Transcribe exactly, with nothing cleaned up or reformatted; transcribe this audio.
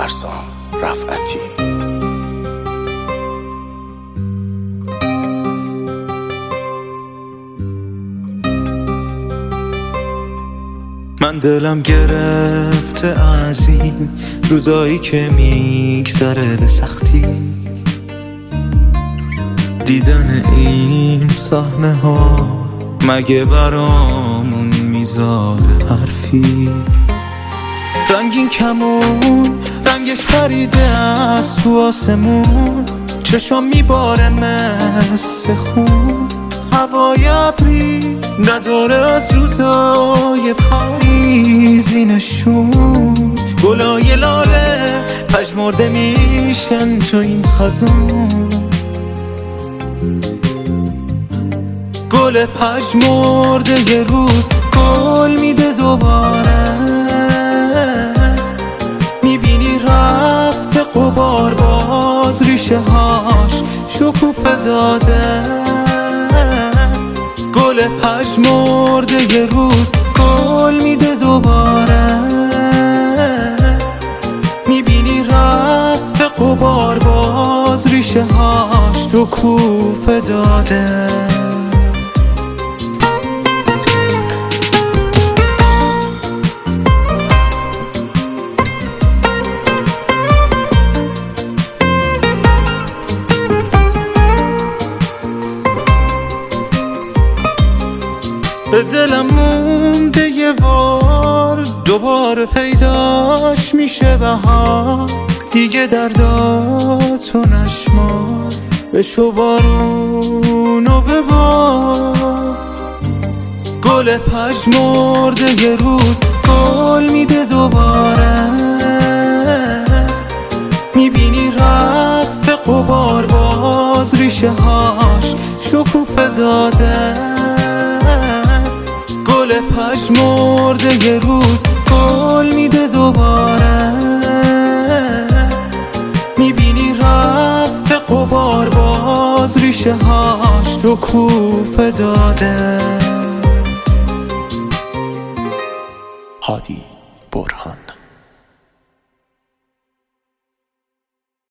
فرسان رفعتی. من دلم گرفته از این روزایی که میگذره به سختی، دیدن این صحنه ها مگه برامون میذاره حرفی؟ رنگین کمون رنگش پریده از تو آسمون، چشام میباره مثل خون، هوای ابری نداره از روزای پاییزی نشون، گلای لاله پژمرده میشن تو این خزون، گل پژمرده یه روز گل میده دوباره، میبینی رفته غبار باز ریشه هاش شکوفه داده، گل پژمرده یه روز گل میده دوباره، میبینی رفته غبار باز ریشه هاش شکوفه داده. به دلم مونده یه بار دوباره پیداش میشه بهار، دیگه درداتو نشمار بشو بارونو ببار، گل پژمرده یه روز گل میده دوباره، میبینی رفته غبار باز ریشه هاش شکوفه داده، گل پژمرده یه روز گل میده دوباره، میبینی رفته غبار باز ریشه هاش شکوفه داده. هادی